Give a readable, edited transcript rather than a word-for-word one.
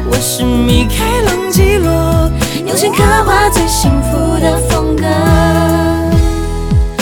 我是米开朗基罗，用心刻画最幸福的风格。